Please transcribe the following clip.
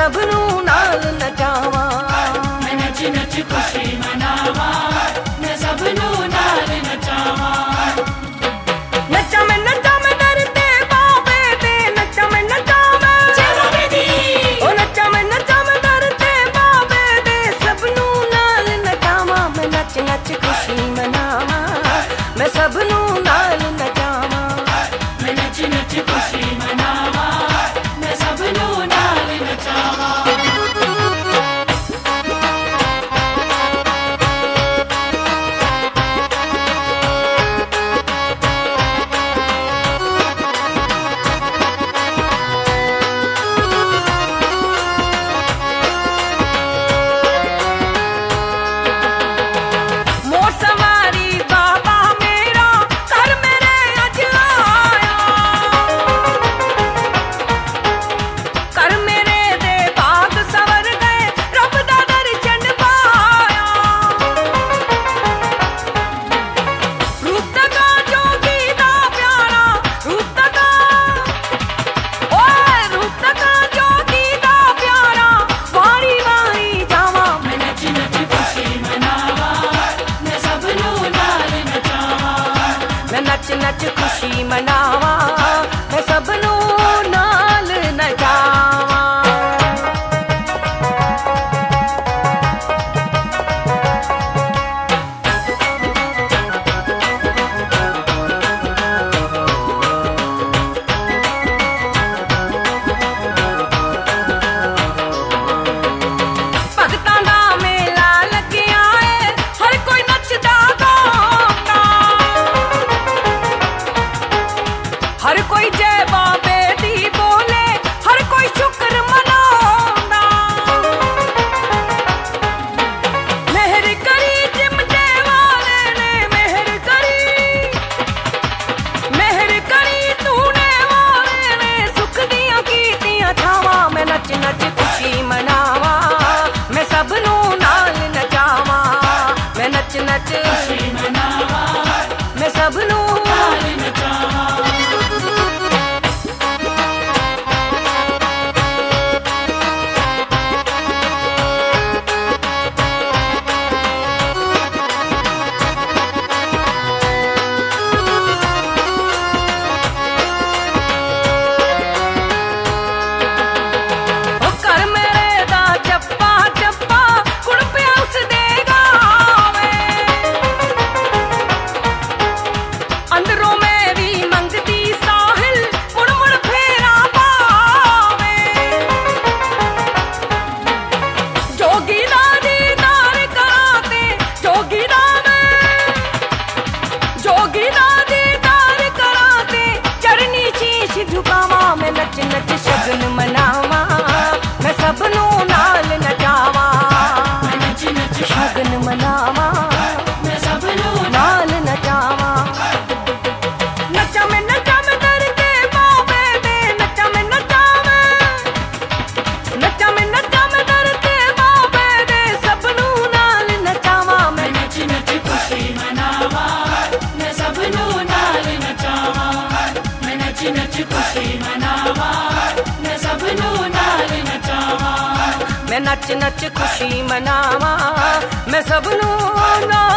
सब नू नाल नचावां। मैं नच नच खुशी मनावां, मैं सब नू नाल नचावां। नचा मैं दरते बाबे दे, नचा मैं ओ नचा मैं दरते बाबे दे, सब नू नाल नचावां। मैं नच नच खुशी मनावां, मैं सब नू नाल नचावां। मैं नच नच खुशी मनावां, मैं सब नू नाल नचावां। नच नच खुशी मनावां, मैं सब नू नाल नचावां। भगतां दा मेला लग्गिया ऐ, हर कोई नचदा गांदा, हर कोई जय बाबे दी बोले, हर कोई शुक्र मनांदा। मेहर करी चिमटे वाले ने, मेहर करी तूने वाले ने, सुख दियां कीतियां छावां। मैं नच नच खुशी मनावां, मैं सब नू नाल नचावां। मैं नच नच खुशी मनावां, मैं सब नू नाल नचावां। मैं नच नच शगन मनावां, मैं सब नू नाल नचावां। मैं नच नच शगन मनावां, मैं सब नू नाल नचावां। नचा मैं दरते बाबे दे, नचा मैं दरते बाबे दे, सब नू नाल नचावां। मैं नच नच खुशी मनावां, मैं सब नू नाल नचावां। मैं नच नच खुशी मनावां, मैं सब नू नाल नचावां। मैं नच नच खुशी मनावां, मैं सब नू नाल